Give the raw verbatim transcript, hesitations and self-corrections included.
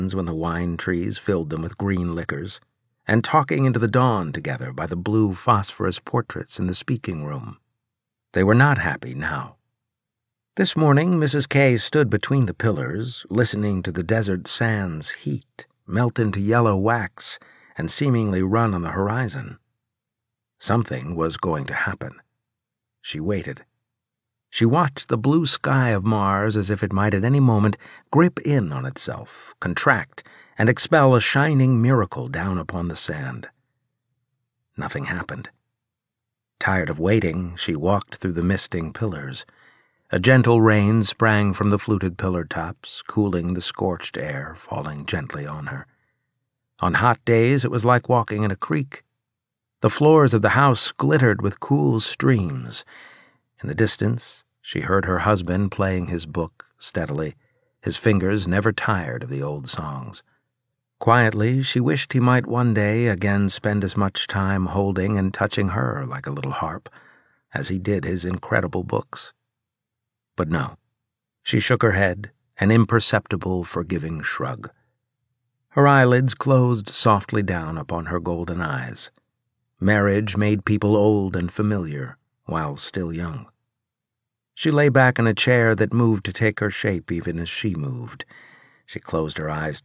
when the wine trees filled them with green liquors, and talking into the dawn together by the blue phosphorus portraits in the speaking room. They were not happy now. This morning Missus K stood between the pillars, listening to the desert sand's heat melt into yellow wax and seemingly run on the horizon. Something was going to happen. She waited. She watched the blue sky of Mars as if it might at any moment grip in on itself, contract, and expel a shining miracle down upon the sand. Nothing happened. Tired of waiting, she walked through the misting pillars. A gentle rain sprang from the fluted pillar tops, cooling the scorched air, falling gently on her. On hot days it was like walking in a creek. The floors of the house glittered with cool streams. In the distance, she heard her husband playing his book steadily, his fingers never tired of the old songs. Quietly, she wished he might one day again spend as much time holding and touching her like a little harp as he did his incredible books. But no, she shook her head, an imperceptible, forgiving shrug. Her eyelids closed softly down upon her golden eyes. Marriage made people old and familiar while still young. She lay back in a chair that moved to take her shape even as she moved. She closed her eyes